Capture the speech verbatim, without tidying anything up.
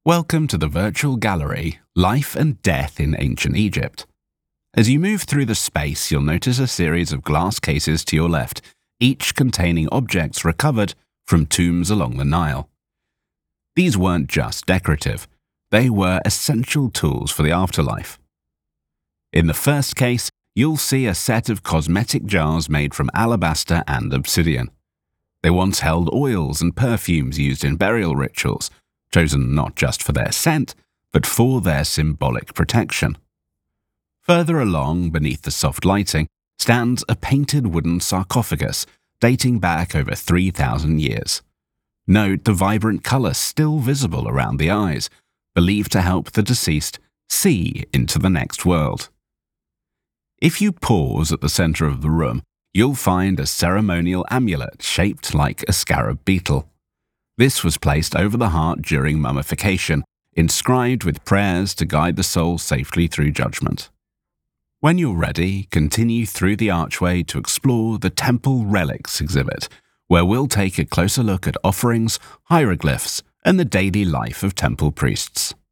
Welcome to the virtual gallery, Life and Death in Ancient Egypt. As you move through the space, you'll notice a series of glass cases to your left, each containing objects recovered from tombs along the Nile. These weren't just decorative, they were essential tools for the afterlife. In the first case, you'll see a set of cosmetic jars made from alabaster and obsidian. They once held oils and perfumes used in burial rituals, chosen not just for their scent, but for their symbolic protection. Further along, beneath the soft lighting, stands a painted wooden sarcophagus dating back over three thousand years. Note the vibrant colour still visible around the eyes, believed to help the deceased see into the next world. If you pause at the centre of the room, you'll find a ceremonial amulet shaped like a scarab beetle. This was placed over the heart during mummification, inscribed with prayers to guide the soul safely through judgment. When you're ready, continue through the archway to explore the Temple Relics exhibit, where we'll take a closer look at offerings, hieroglyphs, and the daily life of temple priests.